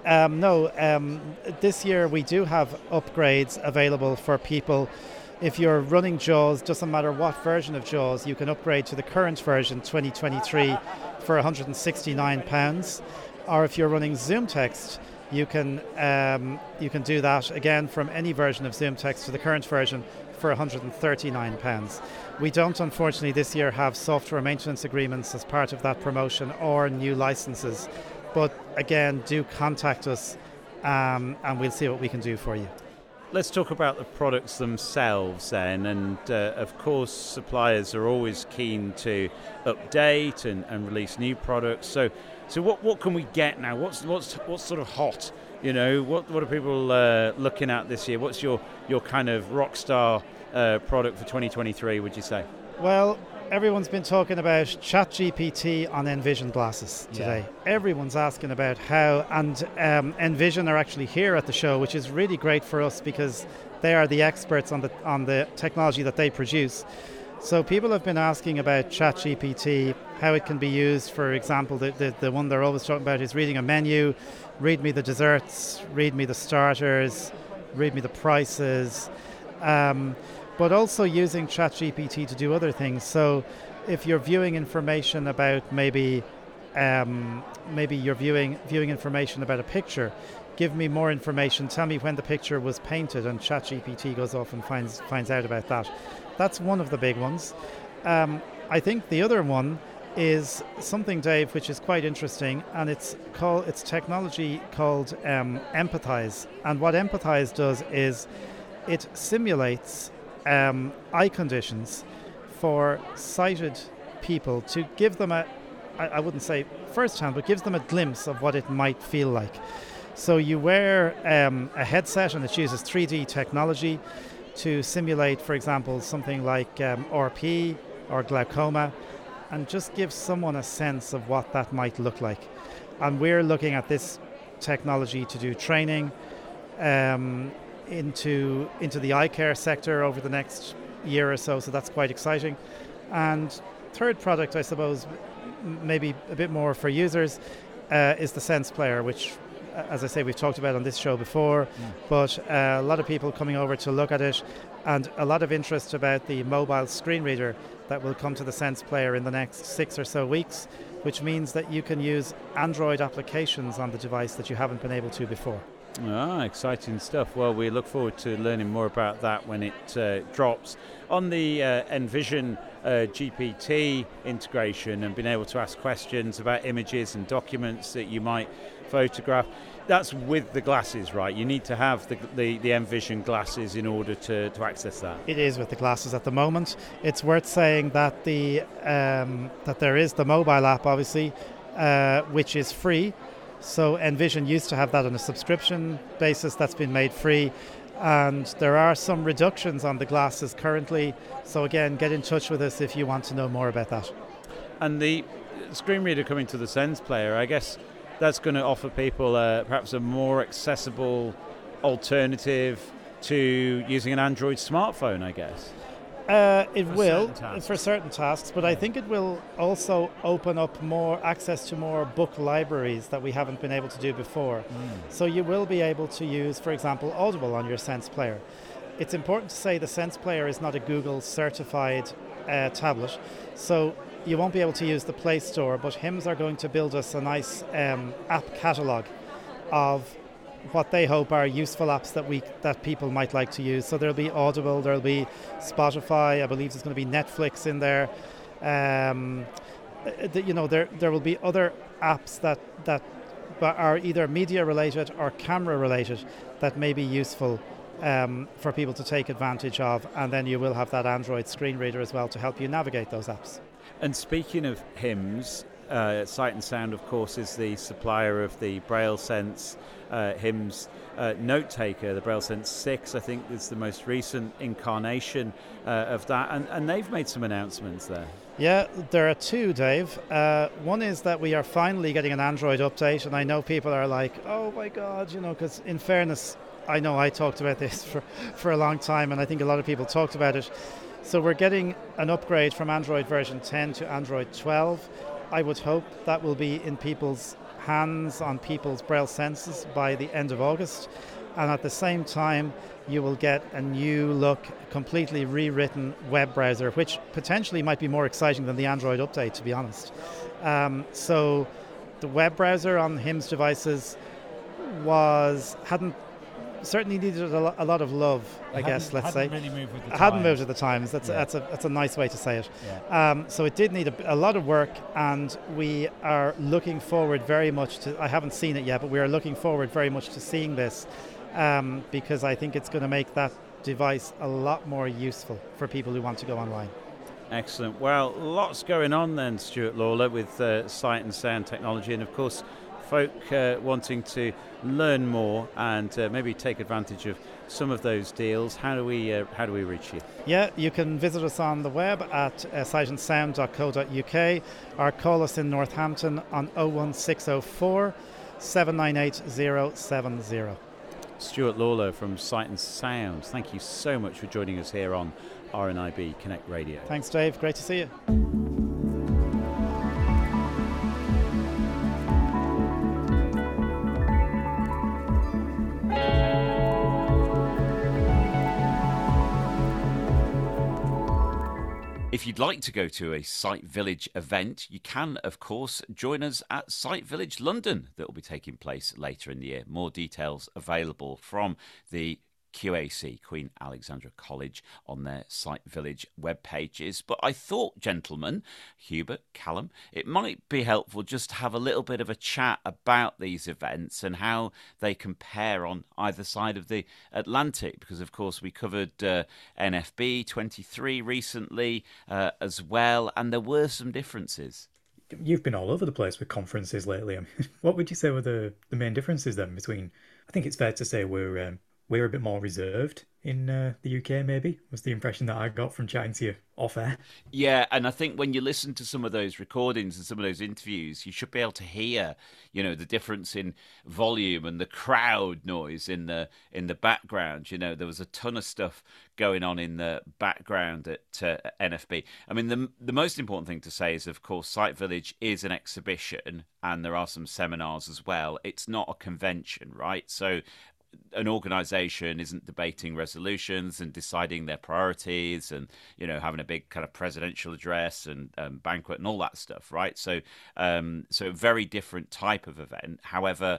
But this year we do have upgrades available for people. If you're running JAWS, doesn't matter what version of JAWS, you can upgrade to the current version 2023 for £169. Or if you're running ZoomText, you can do that again from any version of ZoomText to the current version for £139. We don't, unfortunately, this year have software maintenance agreements as part of that promotion or new licenses. But again, do contact us and we'll see what we can do for you. Let's talk about the products themselves then, and of course suppliers are always keen to update and release new products. So what can we get now? What's sort of hot? You know, what are people looking at this year? What's your kind of rock star product for 2023, would you say? Well, everyone's been talking about ChatGPT on Envision glasses today. Yeah. Everyone's asking about how, and Envision are actually here at the show, which is really great for us because they are the experts on the technology that they produce. So people have been asking about ChatGPT, how it can be used. For example, the one they're always talking about is reading a menu, read me the desserts, read me the starters, read me the prices. But also using ChatGPT to do other things. So if you're viewing information about maybe you're viewing information about a picture, give me more information, tell me when the picture was painted, and ChatGPT goes off and finds out about that. That's one of the big ones. I think the other one is something, Dave, which is quite interesting, and it's technology called Empathize. And what Empathize does is it simulates eye conditions for sighted people to give them I wouldn't say first-hand, but gives them a glimpse of what it might feel like. So you wear a headset, and it uses 3D technology to simulate, for example, something like RP or glaucoma, and just give someone a sense of what that might look like. And we're looking at this technology to do training into the eye care sector over the next year or so that's quite exciting. And third product, I suppose, maybe a bit more for users, is the Sense Player, which, as I say, we've talked about on this show before, but a lot of people coming over to look at it, and a lot of interest about the mobile screen reader that will come to the Sense Player in the next 6 or so weeks, which means that you can use Android applications on the device that you haven't been able to before. Exciting stuff. Well, we look forward to learning more about that when it drops. On the Envision GPT integration and being able to ask questions about images and documents that you might photograph, that's with the glasses, right? You need to have the Envision glasses in order to access that. It is with the glasses at the moment. It's worth saying that that there is the mobile app, obviously, which is free. So Envision used to have that on a subscription basis. That's been made free. And there are some reductions on the glasses currently. So again, get in touch with us if you want to know more about that. And the screen reader coming to the Sense Player, I guess that's going to offer people perhaps a more accessible alternative to using an Android smartphone, I guess. It will for certain tasks, but I think it will also open up more access to more book libraries that we haven't been able to do before. So you will be able to use, for example, Audible on your Sense Player. It's important to say the Sense Player is not a Google certified tablet, so you won't be able to use the Play Store, but HIMS are going to build us a nice app catalogue of what they hope are useful apps that people might like to use. So there'll be Audible, there'll be Spotify, I believe there's going to be Netflix in there. There will be other apps that are either media related or camera related that may be useful for people to take advantage of, and then you will have that Android screen reader as well to help you navigate those apps. And speaking of HIMS, Sight and Sound, of course, is the supplier of the BrailleSense HIMS note taker. The BrailleSense 6, I think, is the most recent incarnation of that, and they've made some announcements there. Yeah, there are two, Dave. One is that we are finally getting an Android update, and I know people are like, oh my God, because in fairness, I know I talked about this for a long time, and I think a lot of people talked about it. So we're getting an upgrade from Android version 10 to Android 12. I would hope that will be in people's hands on people's BrailleSenses by the end of August. And at the same time, you will get a new look, completely rewritten web browser, which potentially might be more exciting than the Android update, to be honest. So the web browser on HIMS devices certainly needed a lot of love, I guess, let's say. Really moved with the hadn't moved with the times. That's a nice way to say it. Yeah. So it did need a lot of work, and we are looking forward very much to, I haven't seen it yet, but we are looking forward very much to seeing this because I think it's going to make that device a lot more useful for people who want to go online. Excellent. Well, lots going on then, Stuart Lawler, with Sight and Sound technology, and of course folk wanting to learn more and maybe take advantage of some of those deals. How do we reach you? Yeah, you can visit us on the web at sightandsound.co.uk or call us in Northampton on 01604 798 070. Stuart Lawler from Sight and Sound, thank you so much for joining us here on RNIB Connect Radio. Thanks, Dave. Great to see you. If you'd like to go to a Sight Village event, you can, of course, join us at Sight Village London that will be taking place later in the year. More details available from the QAC, Queen Alexandra College, on their Sight Village web pages. But I thought, gentlemen, Hubert, Callum, it might be helpful just to have a little bit of a chat about these events and how they compare on either side of the Atlantic, because of course we covered NFB 23 recently as well, and there were some differences. You've been all over the place with conferences lately. I mean, what would you say were the main differences then between, I think it's fair to say we're a bit more reserved in the UK, maybe, was the impression that I got from chatting to you off air. Yeah, and I think when you listen to some of those recordings and some of those interviews, you should be able to hear, the difference in volume and the crowd noise in the background. There was a ton of stuff going on in the background at NFB. I mean, the most important thing to say is, of course, Sight Village is an exhibition and there are some seminars as well. It's not a convention, right? So an organization isn't debating resolutions and deciding their priorities and, you know, having a big kind of presidential address and banquet and all that stuff, right? So so a very different type of event. However,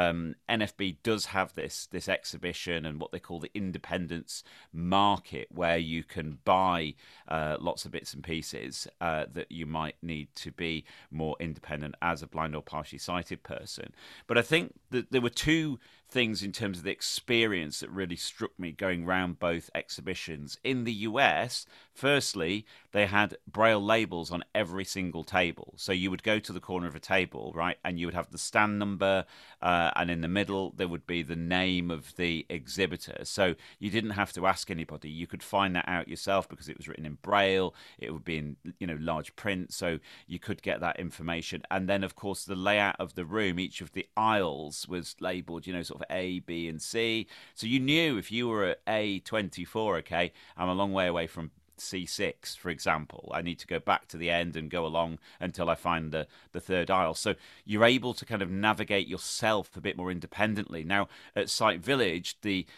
NFB does have this exhibition and what they call the independence market, where you can buy lots of bits and pieces that you might need to be more independent as a blind or partially sighted person. But I think that there were two things in terms of the experience that really struck me going round both exhibitions. In the US, firstly, they had braille labels on every single table. So you would go to the corner of a table, right, and you would have the stand number, and in the middle there would be the name of the exhibitor. So you didn't have to ask anybody. You could find that out yourself because it was written in braille. It would be in, you know, large print, so you could get that information. And then, of course, the layout of the room, each of the aisles was labeled, you know, sort of A, B, and C. So you knew if you were at A24, okay, I'm a long way away from C6, for example. I need to go back to the end and go along until I find the third aisle. So you're able to kind of navigate yourself a bit more independently. Now, at Sight Village,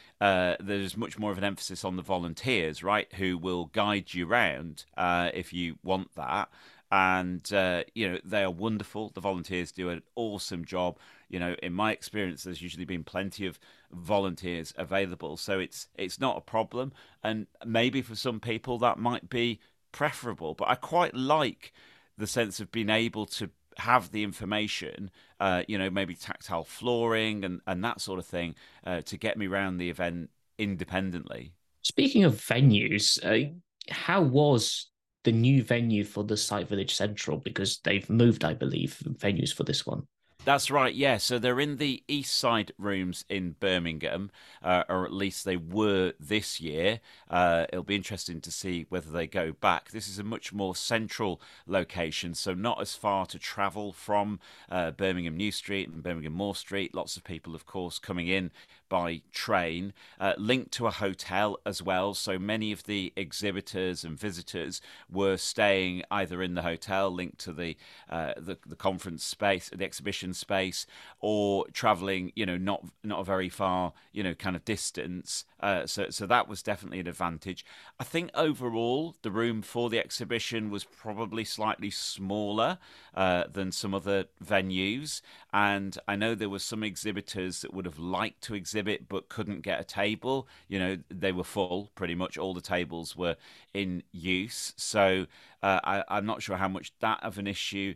there's much more of an emphasis on the volunteers, right, who will guide you around if you want that. And you know, they are wonderful. The volunteers do an awesome job. You know, in my experience, there's usually been plenty of volunteers available, so it's not a problem. And maybe for some people that might be preferable, but I quite like the sense of being able to have the information, you know, maybe tactile flooring and that sort of thing, to get me around the event independently. Speaking of venues, how was the new venue for the Sight Village Central? Because they've moved, I believe, venues for this one. That's right, yeah. So they're in the East Side rooms in Birmingham, or at least they were this year. It'll be interesting to see whether they go back. This is a much more central location, so not as far to travel from Birmingham New Street and Birmingham Moore Street. Lots of people, of course, coming in by train, linked to a hotel as well. So many of the exhibitors and visitors were staying either in the hotel linked to the conference space, the exhibition space, or traveling, you know, not a very far, you know, kind of distance. So that was definitely an advantage. I think overall the room for the exhibition was probably slightly smaller than some other venues, and I know there were some exhibitors that would have liked to exhibit but couldn't get a table. You know, they were full. Pretty much all the tables were in use. So I'm not sure how much that of an issue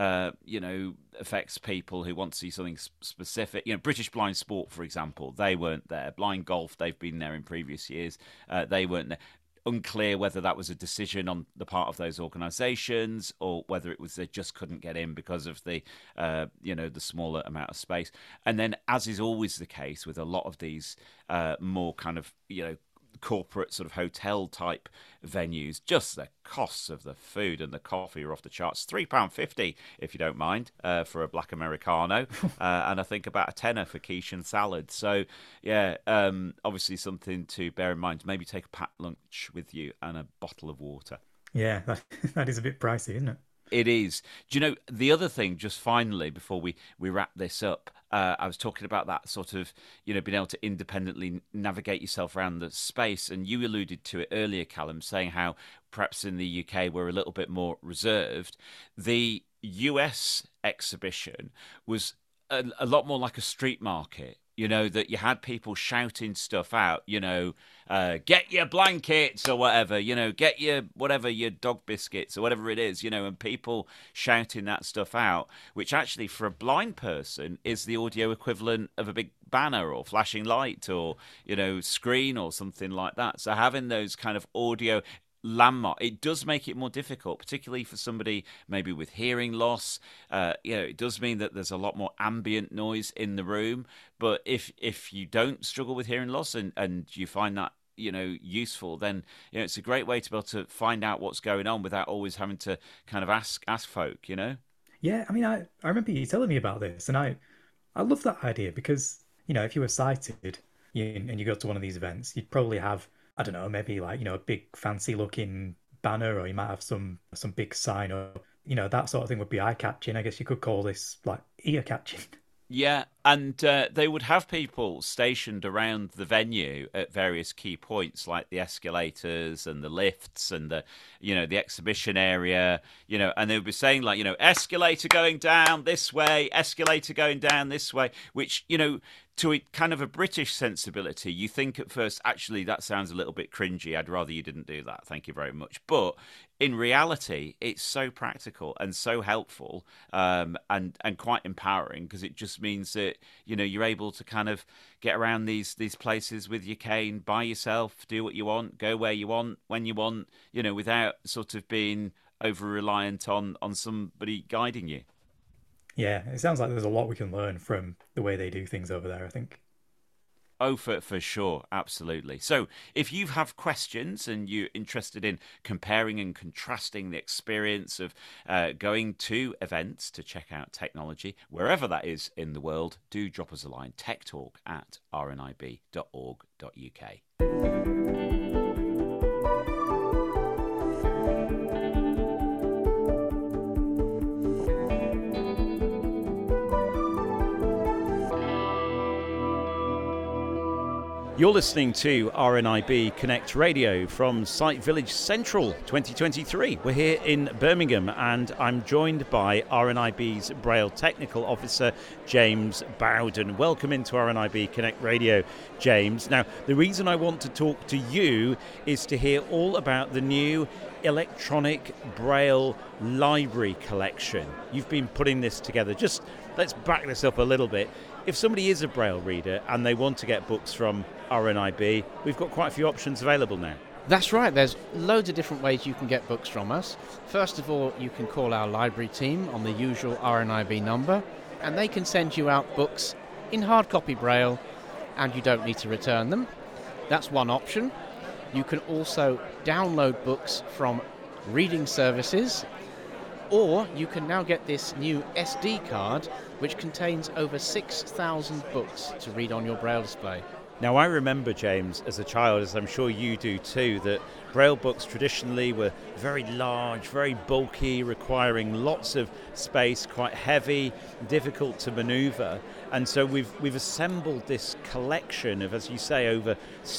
you know, affects people who want to see something specific. You know, British Blind Sport, for example, they weren't there. Blind Golf, they've been there in previous years. They weren't there. Unclear whether that was a decision on the part of those organisations or whether it was they just couldn't get in because of the, you know, the smaller amount of space. And then, as is always the case with a lot of these more kind of, you know, corporate sort of hotel type venues, just the costs of the food and the coffee are off the charts. £3.50 if you don't mind for a black Americano, and I think about a tenner for quiche and salad. So yeah, obviously something to bear in mind. Maybe take a packed lunch with you and a bottle of water. Yeah, that is a bit pricey, isn't it? It is. Do you know, the other thing, just finally, before we wrap this up, I was talking about that sort of, you know, being able to independently navigate yourself around the space. And you alluded to it earlier, Callum, saying how perhaps in the UK we're a little bit more reserved. The US exhibition was a lot more like a street market. You know, that you had people shouting stuff out, you know, get your blankets or whatever, you know, get your whatever, your dog biscuits or whatever it is, you know, and people shouting that stuff out, which actually for a blind person is the audio equivalent of a big banner or flashing light or, you know, screen or something like that. So having those kind of audio landmark, it does make it more difficult, particularly for somebody maybe with hearing loss. You know, it does mean that there's a lot more ambient noise in the room. But if you don't struggle with hearing loss and you find that, you know, useful, then, you know, it's a great way to be able to find out what's going on without always having to kind of ask folk, you know. Yeah, I mean, I remember you telling me about this, and I love that idea because, you know, if you were sighted and you go to one of these events, you'd probably have, I don't know, maybe like, you know, a big fancy looking banner, or you might have some big sign, or, you know, that sort of thing would be eye catching. I guess you could call this like ear catching. Yeah, and they would have people stationed around the venue at various key points, like the escalators and the lifts and the exhibition area, and they would be saying like, escalator going down this way, escalator going down this way, which, to a kind of a British sensibility, you think at first, actually, that sounds a little bit cringy. I'd rather you didn't do that. Thank you very much. But in reality, it's so practical and so helpful, and quite empowering, because it just means that you're able to kind of get around these places with your cane by yourself, do what you want, go where you want, when you want, without sort of being over reliant on somebody guiding you. Yeah, it sounds like there's a lot we can learn from the way they do things over there, I think. Oh, for sure. Absolutely. So if you have questions and you're interested in comparing and contrasting the experience of going to events to check out technology, wherever that is in the world, do drop us a line, techtalk@rnib.org.uk. You're listening to RNIB Connect Radio from Site Village Central 2023. We're here in Birmingham, and I'm joined by RNIB's Braille Technical Officer, James Bowden. Welcome into RNIB Connect Radio, James. Now, the reason I want to talk to you is to hear all about the new electronic Braille library collection. You've been putting this together. Just let's back this up a little bit. If somebody is a Braille reader and they want to get books from RNIB, we've got quite a few options available now. That's right, there's loads of different ways you can get books from us. First of all, you can call our library team on the usual RNIB number, and they can send you out books in hard copy Braille, and you don't need to return them. That's one option. You can also download books from reading services, or you can now get this new SD card which contains over 6,000 books to read on your Braille display. Now, I remember, James, as a child, as I'm sure you do too, that Braille books traditionally were very large, very bulky, requiring lots of space, quite heavy, difficult to maneuver. And so we've assembled this collection of, as you say, over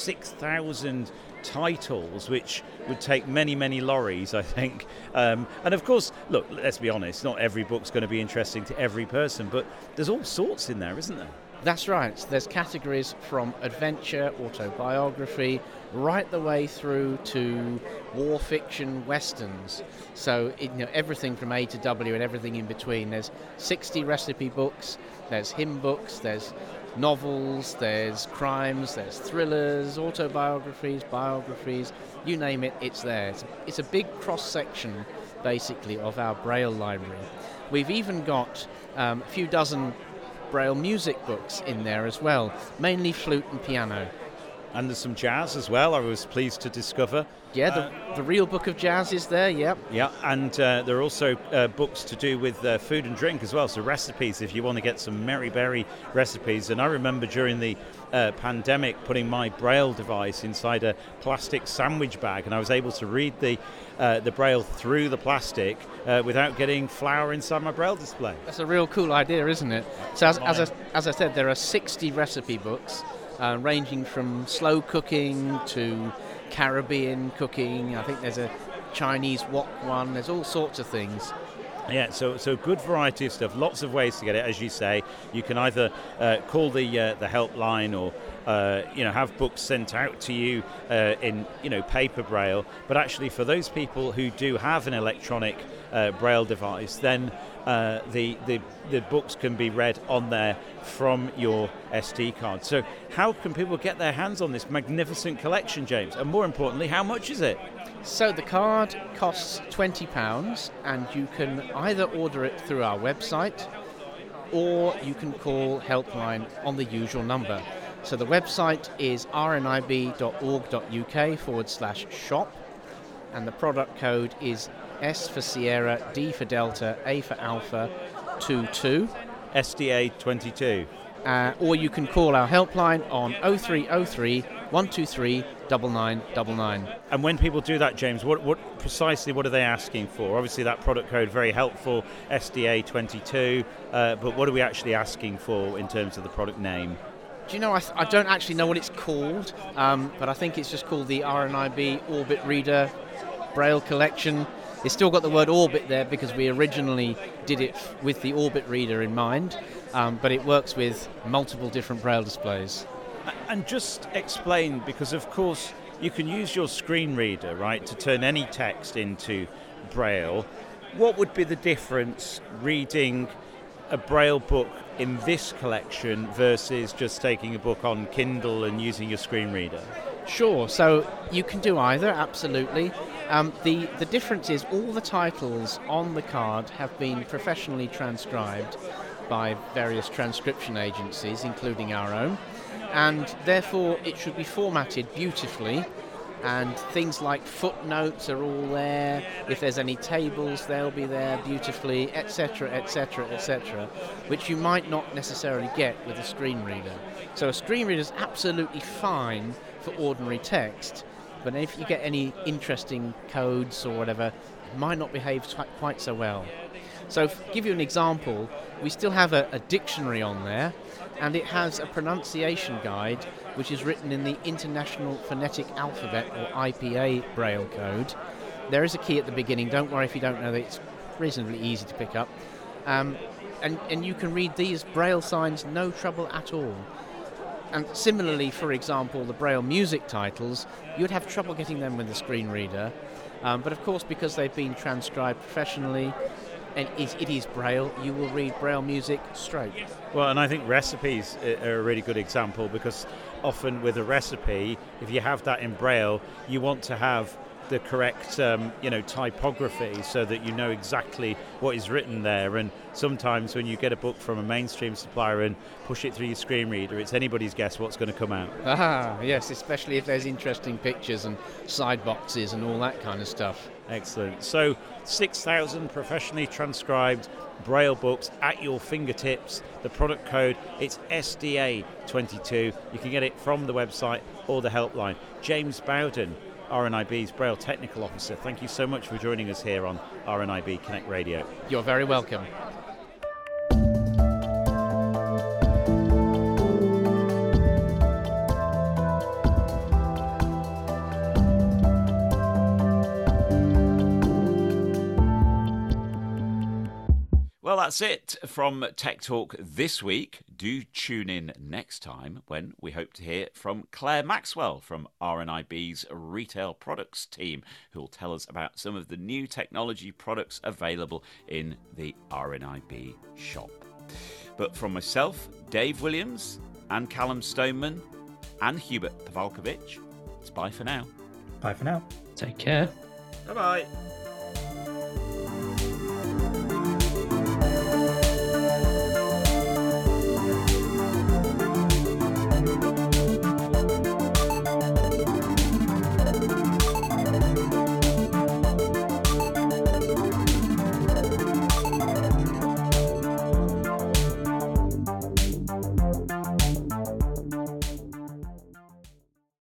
6,000 titles, which would take many, many lorries, I think. And of course, look, let's be honest, not every book's going to be interesting to every person, but there's all sorts in there, isn't there? That's right. There's categories from adventure, autobiography, right the way through to war fiction, westerns. So everything from A to W and everything in between. There's 60 recipe books, there's hymn books, there's novels, there's crimes, there's thrillers, autobiographies, biographies, you name it, it's there. It's a big cross-section, basically, of our Braille library. We've even got a few dozen Braille music books in there as well, mainly flute and piano. And there's some jazz as well, I was pleased to discover. Yeah, the real book of jazz is there, yep. Yeah, and there are also books to do with food and drink as well, so recipes if you want to get some Mary Berry recipes. And I remember during the pandemic putting my Braille device inside a plastic sandwich bag, and I was able to read the Braille through the plastic without getting flour inside my Braille display. That's a real cool idea, isn't it? So as I said, there are 60 recipe books, ranging from slow cooking to Caribbean cooking. I think there's a Chinese wok one. There's all sorts of things. Yeah, so good variety of stuff. Lots of ways to get it, as you say. You can either call the helpline, or have books sent out to you in paper Braille. But actually, for those people who do have an electronic Braille device, then the books can be read on there from your SD card. So how can people get their hands on this magnificent collection, James? And more importantly, how much is it? So the card costs £20, and you can either order it through our website, or you can call helpline on the usual number. So the website is rnib.org.uk/shop, and the product code is S for Sierra, D for Delta, A for Alpha, 22. SDA 22. Or you can call our helpline on 0303 123 9999. And when people do that, James, what are they asking for? Obviously, that product code very helpful, SDA22. But what are we actually asking for in terms of the product name? Do you know, I don't actually know what it's called, but I think it's just called the RNIB Orbit Reader Braille Collection. It's still got the word Orbit there because we originally did it with the Orbit Reader in mind, but it works with multiple different Braille displays. And just explain, because of course you can use your screen reader, right, to turn any text into Braille. What would be the difference reading a Braille book in this collection versus just taking a book on Kindle and using your screen reader? Sure, so you can do either, absolutely. The difference is all the titles on the card have been professionally transcribed by various transcription agencies, including our own, and therefore it should be formatted beautifully, and things like footnotes are all there. If there's any tables, they'll be there beautifully, etc., etc., etc., which you might not necessarily get with a screen reader. So a screen reader is absolutely fine for ordinary text, but if you get any interesting codes or whatever, it might not behave quite so well. So to give you an example, we still have a dictionary on there, and it has a pronunciation guide which is written in the International Phonetic Alphabet, or IPA, Braille code. There is a key at the beginning. Don't worry if you don't know that. It's reasonably easy to pick up. And you can read these Braille signs no trouble at all. And similarly, for example, the Braille music titles, you'd have trouble getting them with a screen reader. But of course, because they've been transcribed professionally, and it is Braille, you will read Braille music straight. Well, and I think recipes are a really good example, because often with a recipe, if you have that in Braille, you want to have the correct typography so that you know exactly what is written there. And sometimes when you get a book from a mainstream supplier and push it through your screen reader, it's anybody's guess what's going to come out. Yes, especially if there's interesting pictures and side boxes and all that kind of stuff. Excellent. So 6,000 professionally transcribed Braille books at your fingertips. The product code, it's SDA22. You can get it from the website or the helpline. James Bowden, RNIB's Braille Technical Officer, thank you so much for joining us here on RNIB Connect Radio. You're very welcome. Well, that's it from Tech Talk this week. Do tune in next time when we hope to hear from Claire Maxwell from RNIB's Retail Products team, who will tell us about some of the new technology products available in the RNIB shop. But from myself, Dave Williams, and Callum Stoneman, and Hubert Pavalkovich, it's bye for now. Bye for now. Take care. Bye-bye.